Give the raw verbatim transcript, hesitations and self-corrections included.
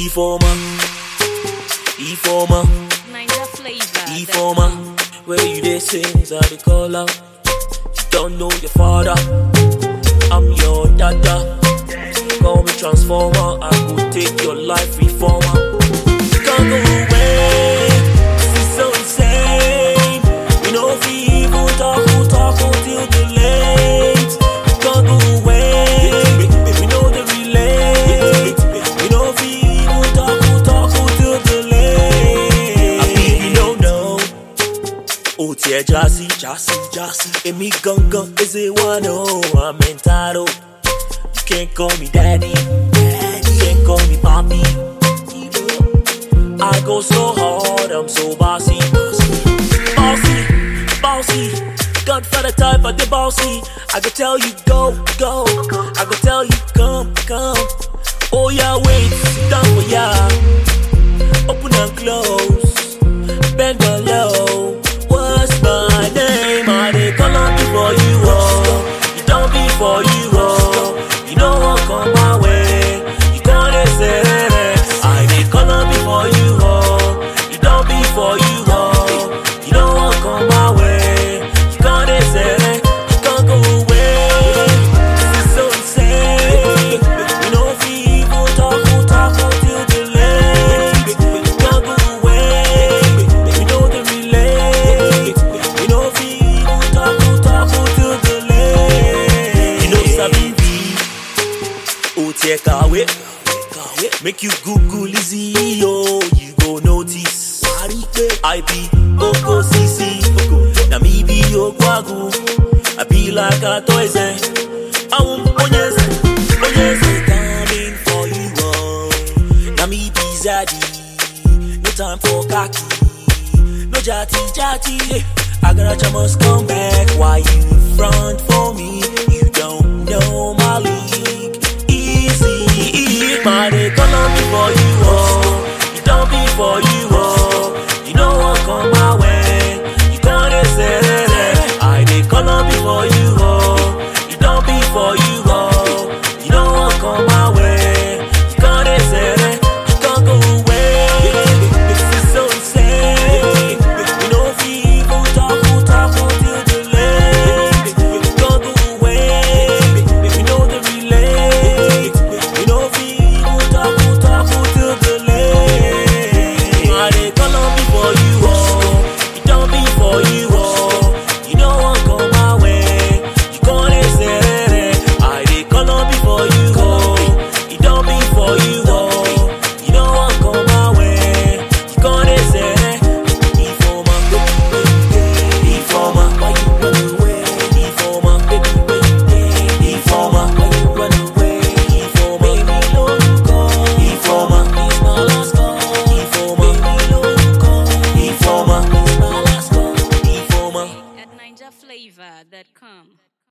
E-former, E-former, Ninja flavor. E-former. Where you they sings I they call out. You don't know your father. I'm your dada. Call me transformer. I could take your life reformer. Can't go away. This is so insane. We know if we even talk, we'll talk until the late. Can't go away. We know the relate. We know if we even talk, we'll talk until the late. I mean, you don't know. Oh, dear, Jassy, Jassy, Jassy. Emi Gunga is a one. Oh, I'm entitled. You can't call me daddy. Daddy. You can't call me papi. I go so hard, I'm so bossy. Bossy, bossy. Godfather type of the bossy. I go tell you go, go. I go tell you come, come. Oh yeah, wait, sit down for ya. Open and close. Bend down low. What's my name? I they call on me for you, oh. You don't be for you, oh. You know what come my way. You gonna say I they call on me for you, oh. You don't be for you, oh. You know what come my way. You gonna say you can't go away. This is so insane. We know if we even talk, we'll talk until the late. You can't go away. We know the relate. We know if we even talk, we'll talk until the late. You know Sabi oh take away. Make you Google Lizzy, oh, you go notice. I be Oko Sisi, na me be Ogwagu. I be like a toys, eh? I won't onyes, onyes coming for you, oh. Na me be Zaddy, no time for khaki, no jati jati. Agaracha must come back. Why you front for me? You don't know my league. Easy, my they call on me for you, oh. You don't be for you, oh.